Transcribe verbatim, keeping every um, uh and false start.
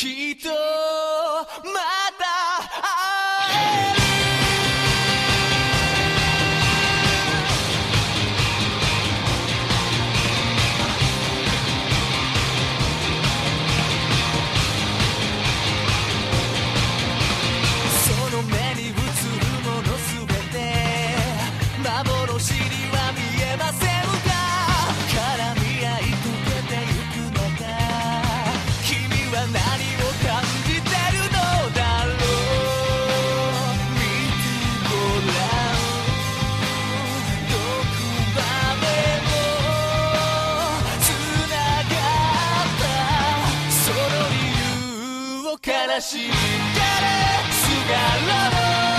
きっとまた会えるその目に映るものすべて幻には見えませんか絡み合い溶けてゆく中君は何を感じてるのだろう見てごらんどこまでもつながったその理由を悲しんだらすがらの